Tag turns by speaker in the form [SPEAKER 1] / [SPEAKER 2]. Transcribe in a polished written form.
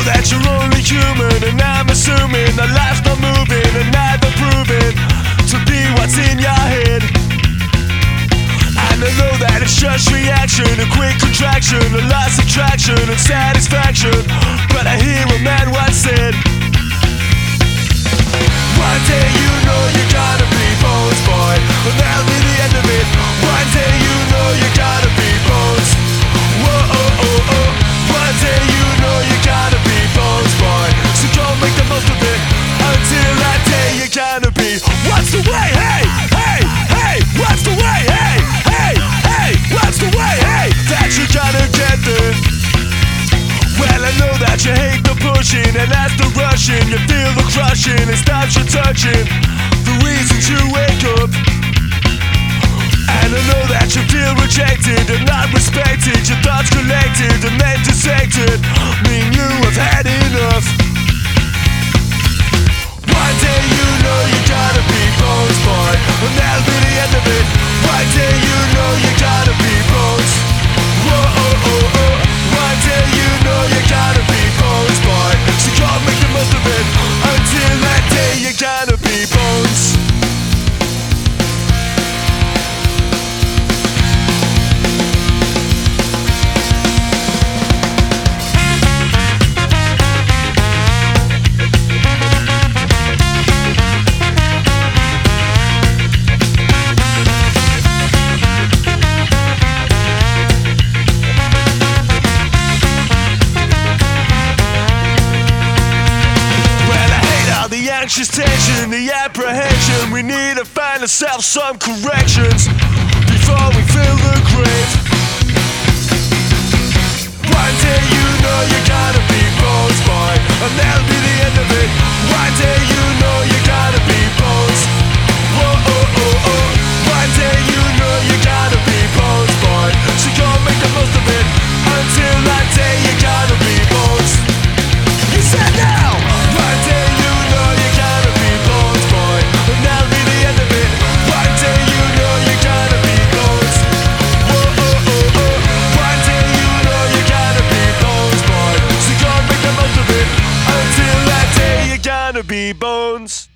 [SPEAKER 1] that you're only human, and I'm assuming that life's not moving and neither proving to be what's in your head. And I know that it's just reaction, a quick contraction, a loss of traction and satisfaction. But I hear a man once said, one day you know you're gonna be Bones Boy, and that'll be the end of it. One day you know you're gonna be Bones. Whoa, oh, oh, oh. One day you know you're gonna be Bones Boy, so go make the most of it. Until that day you're gonna be. What's the way? Hey, hey, hey. What's the way? Hey, hey, hey. What's the way? Hey, that you're gonna get there. Well, I know that you hate the pushing, and that's the rushing. You feel the crushing, it stops you touching the reasons you wake up. And I know that you feel rejected and not respected. Your thoughts collected and then dissected mean you have had enough. One day you know you're gonna be Bones Boy, and that'll be the end of it. One day you know you're gonna be Bones. Whoa, oh, oh, oh. One day you know you're gonna be Bones Boy, so go make the most of it. Until that day you're gonna be Bones. Anxious tension, the apprehension. We need to find ourselves some corrections before we fill the grave. One day you know you're gonna be Bones Boy, and that'll be the end of it. One day you know you're gonna be Bones. Whoa, oh, oh, oh. One day you know you're gonna be Bones Boy, so go make the most of it. Until that day you're gonna be Bones. You said now. One day you know you're gonna be Bones Boy, and that'll be the end of it. One day you know you're gonna be Bones. Whoa, oh, oh, oh. One day you know you're gonna be Bones Boy, so go make the most of it. Until that day you're gonna be Bones.